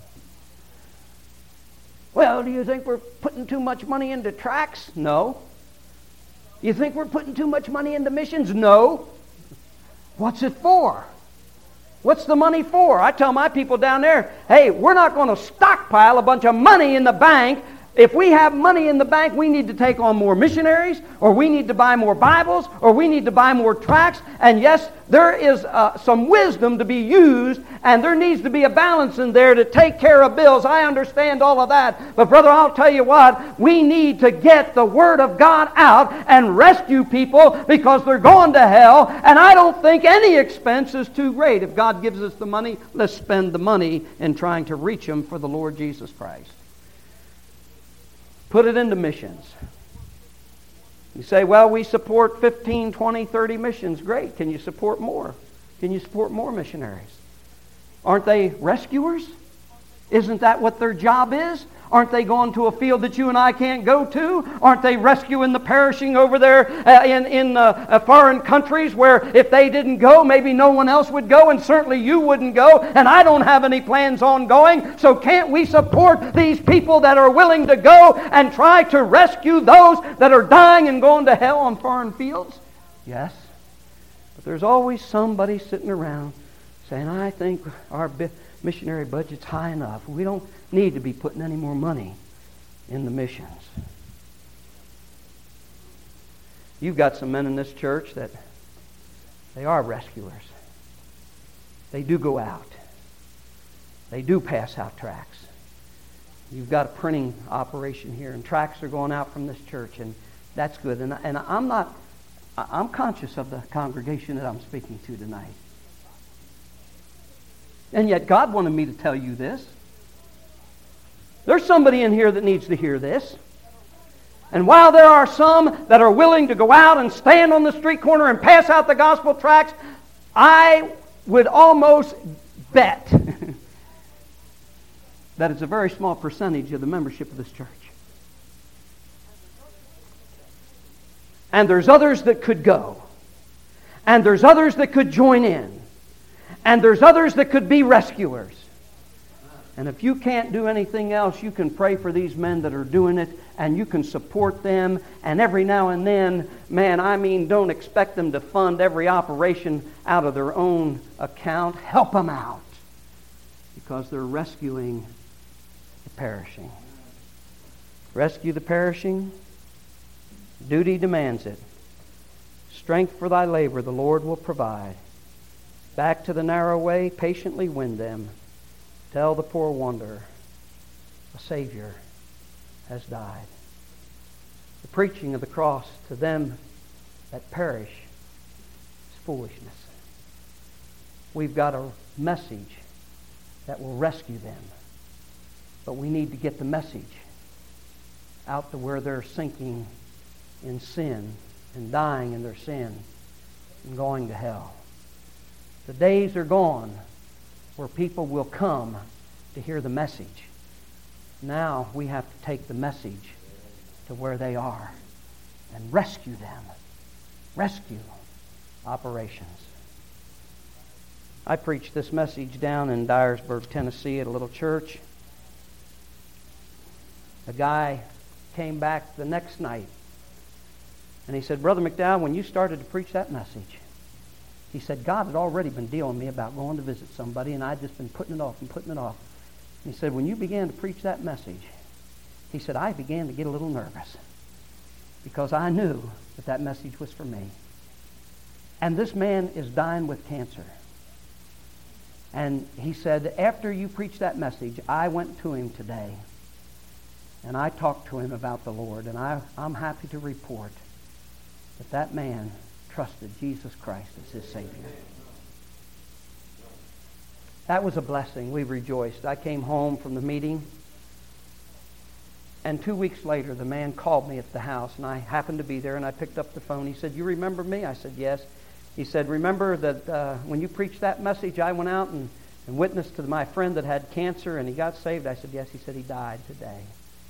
Well, do you think we're putting too much money into tracts? No. You think we're putting too much money into missions? No. What's it for? What's the money for? I tell my people down there, hey, we're not going to stockpile a bunch of money in the bank. If we have money in the bank, we need to take on more missionaries, or we need to buy more Bibles, or we need to buy more tracts. And yes, there is some wisdom to be used, and there needs to be a balance in there to take care of bills. I understand all of that. But brother, I'll tell you what, we need to get the Word of God out and rescue people because they're going to hell. And I don't think any expense is too great. If God gives us the money, let's spend the money in trying to reach them for the Lord Jesus Christ. Put it into missions. You say, well, we support 15, 20, 30 missions. Great. Can you support more? Can you support more missionaries? Aren't they rescuers? Isn't that what their job is? Aren't they going to a field that you and I can't go to? Aren't they rescuing the perishing over there in foreign countries where if they didn't go, maybe no one else would go, and certainly you wouldn't go, and I don't have any plans on going. So can't we support these people that are willing to go and try to rescue those that are dying and going to hell on foreign fields? Yes. But there's always somebody sitting around saying, I think our missionary budget's high enough. We don't need to be putting any more money in the missions. You've got some men in this church that they are rescuers. They do go out. They do pass out tracts. You've got a printing operation here, and tracts are going out from this church, and that's good. And I'm conscious of the congregation that I'm speaking to tonight. And yet God wanted me to tell you this. There's somebody in here that needs to hear this. And while there are some that are willing to go out and stand on the street corner and pass out the gospel tracts, I would almost bet that it's a very small percentage of the membership of this church. And there's others that could go. And there's others that could join in. And there's others that could be rescuers. And if you can't do anything else, you can pray for these men that are doing it, and you can support them. And every now and then, don't expect them to fund every operation out of their own account. Help them out, because they're rescuing the perishing. Rescue the perishing. Duty demands it. Strength for thy labor the Lord will provide. Back to the narrow way, patiently win them. Tell the poor wanderer, a Savior has died. The The preaching of the cross to them that perish is foolishness. We've got a message that will rescue them. But we need to get the message out to where they're sinking in sin and dying in their sin and going to hell. The days are gone where people will come to hear the message. Now we have to take the message to where they are and rescue them. Rescue operations. I preached this message down in Dyersburg, Tennessee at a little church. A guy came back the next night and he said, Brother McDowell, when you started to preach that message, he said, God had already been dealing with me about going to visit somebody, and I'd just been putting it off and putting it off. And he said, when you began to preach that message, he said, I began to get a little nervous because I knew that that message was for me. And this man is dying with cancer. And he said, after you preached that message, I went to him today and I talked to him about the Lord, and I'm happy to report that that man trusted Jesus Christ as his Savior. That was a blessing. We rejoiced. I came home from the meeting, and 2 weeks later, the man called me at the house, and I happened to be there, and I picked up the phone. He said, you remember me? I said, yes. He said, remember that when you preached that message, I went out and witnessed to my friend that had cancer, and he got saved? I said, yes. He said, he died today.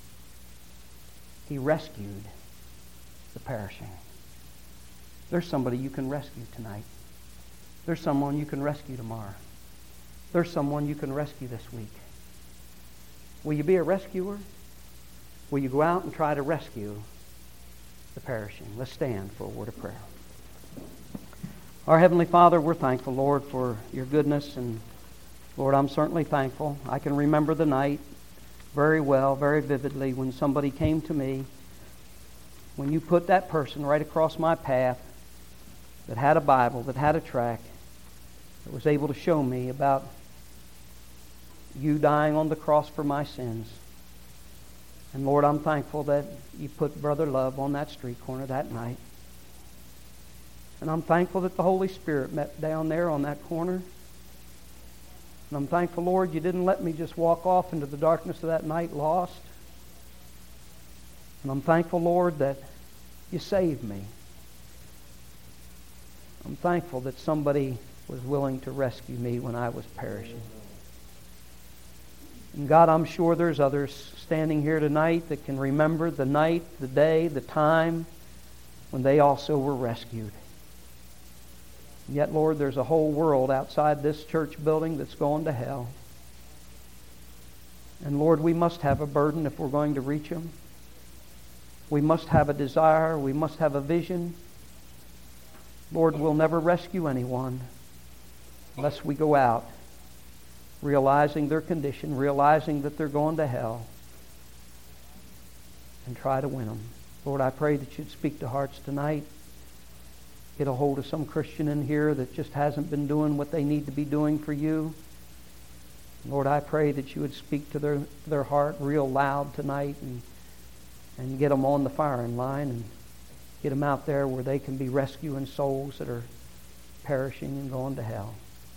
He rescued the perishing. There's somebody you can rescue tonight. There's someone you can rescue tomorrow. There's someone you can rescue this week. Will you be a rescuer? Will you go out and try to rescue the perishing? Let's stand for a word of prayer. Our Heavenly Father, we're thankful, Lord, for your goodness. And Lord, I'm certainly thankful. I can remember the night very well, very vividly, when somebody came to me, when you put that person right across my path that had a Bible, that had a tract, that was able to show me about you dying on the cross for my sins. And Lord, I'm thankful that you put Brother Love on that street corner that night. And I'm thankful that the Holy Spirit met down there on that corner. And I'm thankful, Lord, you didn't let me just walk off into the darkness of that night lost. And I'm thankful, Lord, that you saved me. I'm thankful that somebody was willing to rescue me when I was perishing. And God, I'm sure there's others standing here tonight that can remember the night, the day, the time when they also were rescued. And yet, Lord, there's a whole world outside this church building that's going to hell. And Lord, we must have a burden if we're going to reach them. We must have a desire. We must have a vision. Lord, we'll never rescue anyone unless we go out realizing their condition, realizing that they're going to hell, and try to win them. Lord, I pray that you'd speak to hearts tonight. Get a hold of some Christian in here that just hasn't been doing what they need to be doing for you. Lord, I pray that you would speak to their heart real loud tonight and get them on the firing line and get them out there where they can be rescuing souls that are perishing and going to hell.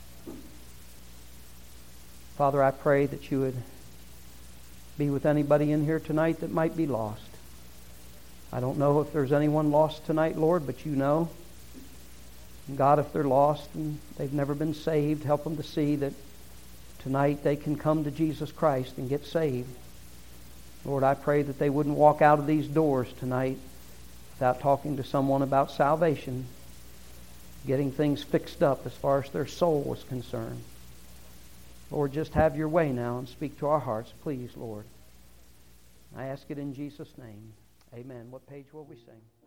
Father, I pray that you would be with anybody in here tonight that might be lost. I don't know if there's anyone lost tonight, Lord, but you know. And God, if they're lost and they've never been saved, help them to see that tonight they can come to Jesus Christ and get saved. Lord, I pray that they wouldn't walk out of these doors tonight without talking to someone about salvation, getting things fixed up as far as their soul is concerned. Lord, just have your way now and speak to our hearts, please, Lord. I ask it in Jesus' name. Amen. What page will we sing?